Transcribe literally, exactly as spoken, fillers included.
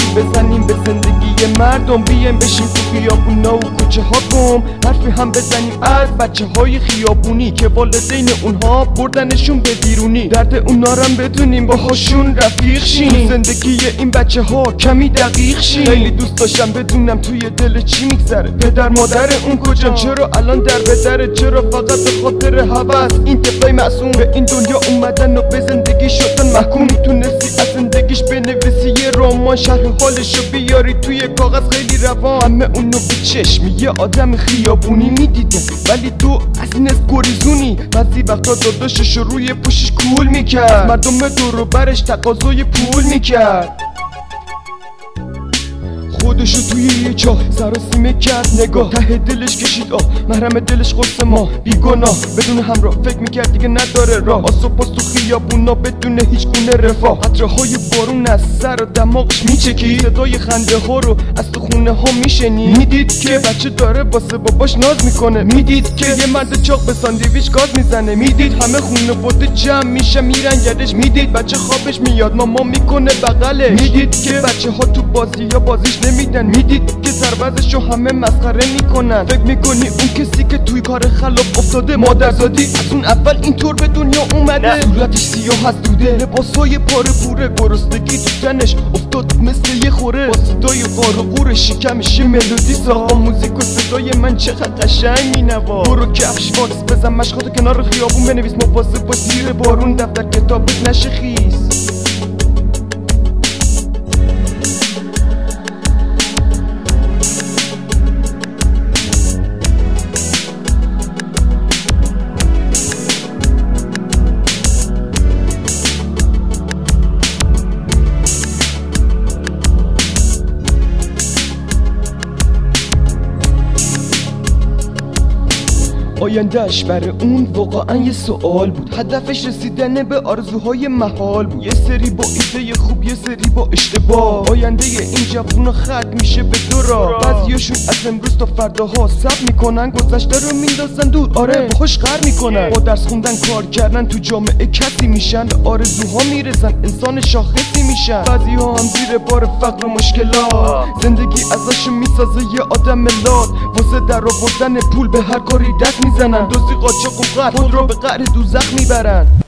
دست بزنیم به زندگی مردم، بیایم بشیم تو خیابونا و کوچه ها گم، حرفی هم بزنیم از بچه های خیابونی که والدین اونها بردنشون به بیرونی، درد اونا رو بدونیم باهاشون رفیق شیم، زندگی این بچه ها کمی دقیق شیم. خیلی دوست داشتم بدونم توی دل چی میگذره، پدر مادر اون کجان، چرا الان در بدره، چرا فقط به خاطر هوس این طفلای معصوم به این دنیا اومدن و به زندگی شدن محکوم. میتونستی از زندگیش بنویسی یه رمان، شرح حالشو بیاری توی کاغذ خیلی روان، همه اونو به چشم یه آدم خیابونی میدیدن، ولی تو از این گریزونی. بعضی وقتا داداشش روی پوشش کول میکرد، مردم دور و برش تقاضای پول میکرد، خودشو توی یه چاه سراسیمه کرد، نگاه ته دلش کشید آه، محرم دلش قرص ما بیگناه، بدون همراه فکر میکرد دیگه نداره راه، آسو پاس تو خیابونا بدون هیچ گونه رفاه، قطره های بارون از سر و دماغش میچکی، صدای خنده ها رو از تو خونه ها میشنی، میدید که بچه داره واسه باباش ناز میکنه، میدید که یه مرد چاق به ساندویچ گاز میزنه، میدید همه خونه بوده جمع میشه میرن گردش، میدید بچه خوابش میاد ماما میکنه بغلش، میدید که بچه ها تو بازی یا بازیش نمیدن، میدید که سربازشو همه مسخره میکنن، فکر میکنی اون کسی که توی کار خلاف افتاده مادرزادی از اون اول اینطور به دنیا اومده، صورتش سیاه از دوده، لباسای پاره پوره، گرسنگی تو تنش افتاد مثل یه خوره، با صدای غار و غور شکمش یه ملودی ساخت، موزیک و صدای من چقدر قشنگ مینواخت، برو کفش واکس بزن مشقاتو کنار خیابون بنویس، مواظب با زیر بارون دفتر کتابت نشه خیس. آیندهش برای اون واقعا یه سوال بود، هدفش رسیدن به آرزوهای محال بود، یه سری با ایده خوب یه سری با اشتباه، آینده این جوونا ختم میشه به دو راه، بعضیاشون از امروز تا فرداها صبر میکنن، گذشته رو میندازن دور، آره باهاش غر میکنن، با درس خوندن کار کردن تو جامعه کسی میشن، به آرزوها میرسن انسان شاخصی میشن، بعضیها هم زیر بار فقر و مشکلات زندگی ازشون میسازه یه آدم لات، واسه در آوردن پول به هر کاری دست میزنن، دوزی قاچاق و قتل خود رو به قعر دوزخ میبرن.